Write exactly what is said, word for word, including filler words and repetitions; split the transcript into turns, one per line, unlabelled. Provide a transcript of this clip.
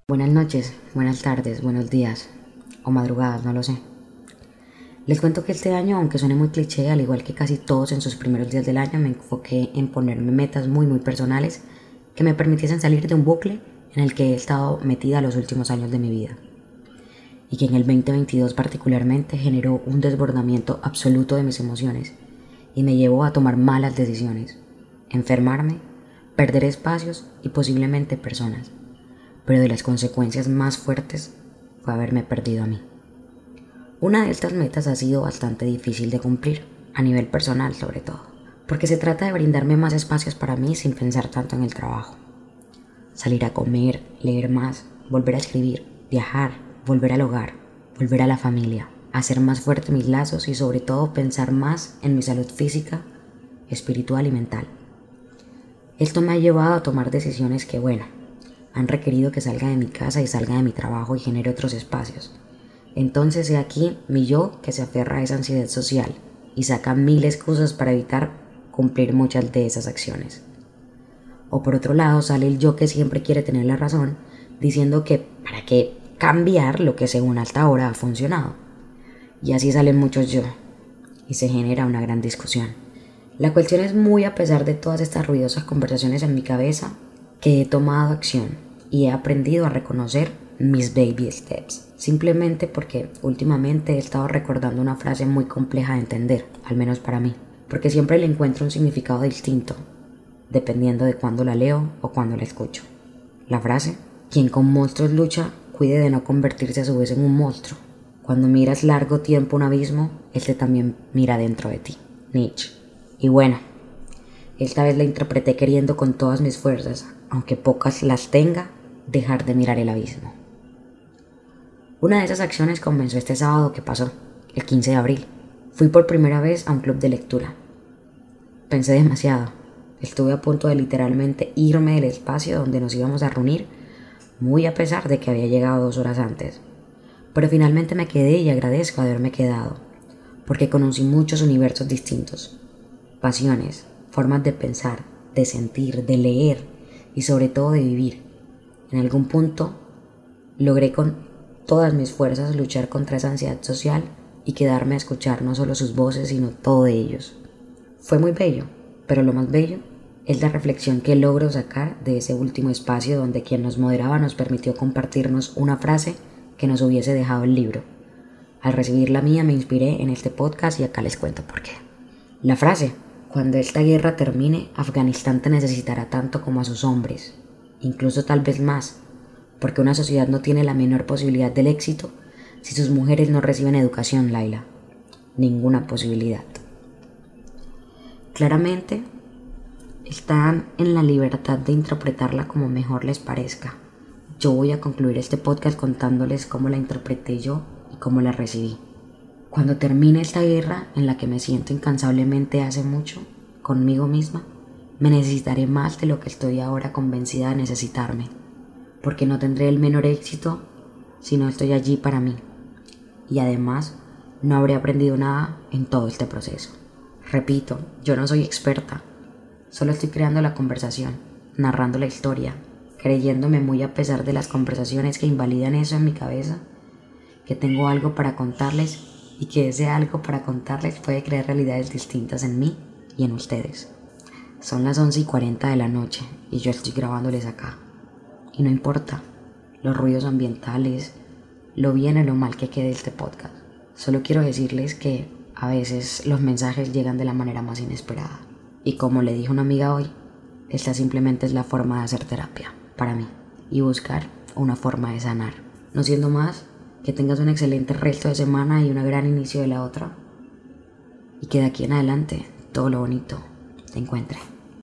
Buenas noches, buenas tardes, buenos días o madrugadas, no lo sé. Les cuento que este año, aunque suene muy cliché, al igual que casi todos en sus primeros días del año, me enfoqué en ponerme metas muy muy personales que me permitiesen salir de un bucle en el que he estado metida los últimos años de mi vida y que en el veinte veintidós particularmente generó un desbordamiento absoluto de mis emociones y me llevó a tomar malas decisiones, enfermarme, perder espacios y posiblemente personas. Pero de las consecuencias más fuertes fue haberme perdido a mí. Una de estas metas ha sido bastante difícil de cumplir, a nivel personal sobre todo, porque se trata de brindarme más espacios para mí sin pensar tanto en el trabajo. Salir a comer, leer más, volver a escribir, viajar, volver al hogar, volver a la familia, hacer más fuertes mis lazos y sobre todo pensar más en mi salud física, espiritual y mental. Esto me ha llevado a tomar decisiones que, bueno, han requerido que salga de mi casa y salga de mi trabajo y genere otros espacios. Entonces he aquí mi yo que se aferra a esa ansiedad social y saca mil excusas para evitar cumplir muchas de esas acciones. O por otro lado sale el yo que siempre quiere tener la razón, diciendo que para qué cambiar lo que según hasta ahora ha funcionado. Y así salen muchos yo y se genera una gran discusión. La cuestión es muy a pesar de todas estas ruidosas conversaciones en mi cabeza que he tomado acción y he aprendido a reconocer mis baby steps, simplemente porque últimamente he estado recordando una frase muy compleja de entender, al menos para mí, porque siempre le encuentro un significado distinto, dependiendo de cuándo la leo o cuándo la escucho. La frase: quien con monstruos lucha, cuide de no convertirse a su vez en un monstruo. Cuando miras largo tiempo un abismo, este también mira dentro de ti. Nietzsche. Y bueno, esta vez la interpreté queriendo con todas mis fuerzas, aunque pocas las tenga, dejar de mirar el abismo. Una de esas acciones comenzó este sábado que pasó, el quince de abril. Fui por primera vez a un club de lectura. Pensé demasiado. Estuve a punto de literalmente irme del espacio donde nos íbamos a reunir, muy a pesar de que había llegado dos horas antes. Pero finalmente me quedé y agradezco haberme quedado, porque conocí muchos universos distintos, pasiones, formas de pensar, de sentir, de leer y sobre todo de vivir. En algún punto logré con todas mis fuerzas luchar contra esa ansiedad social y quedarme a escuchar no solo sus voces sino todo de ellos. Fue muy bello, pero lo más bello es la reflexión que logro sacar de ese último espacio donde quien nos moderaba nos permitió compartirnos una frase que nos hubiese dejado el libro. Al recibir la mía me inspiré en este podcast y acá les cuento por qué. La frase: cuando esta guerra termine, Afganistán te necesitará tanto como a sus hombres, incluso tal vez más, porque una sociedad no tiene la menor posibilidad del éxito si sus mujeres no reciben educación, Laila. Ninguna posibilidad. Claramente, están en la libertad de interpretarla como mejor les parezca. Yo voy a concluir este podcast contándoles cómo la interpreté yo y cómo la recibí. Cuando termine esta guerra en la que me siento incansablemente hace mucho, conmigo misma, me necesitaré más de lo que estoy ahora convencida de necesitarme, porque no tendré el menor éxito si no estoy allí para mí. Y además, no habré aprendido nada en todo este proceso. Repito, yo no soy experta, solo estoy creando la conversación, narrando la historia, creyéndome muy a pesar de las conversaciones que invalidan eso en mi cabeza, que tengo algo para contarles y que ese algo para contarles puede crear realidades distintas en mí y en ustedes. Son las once y cuarenta de la noche y yo estoy grabándoles acá. Y no importa los ruidos ambientales, lo bien o lo mal que quede este podcast. Solo quiero decirles que a veces los mensajes llegan de la manera más inesperada. Y como le dije a una amiga hoy, esta simplemente es la forma de hacer terapia para mí y buscar una forma de sanar. No siendo más, que tengas un excelente resto de semana y un gran inicio de la otra. Y que de aquí en adelante todo lo bonito te encuentre.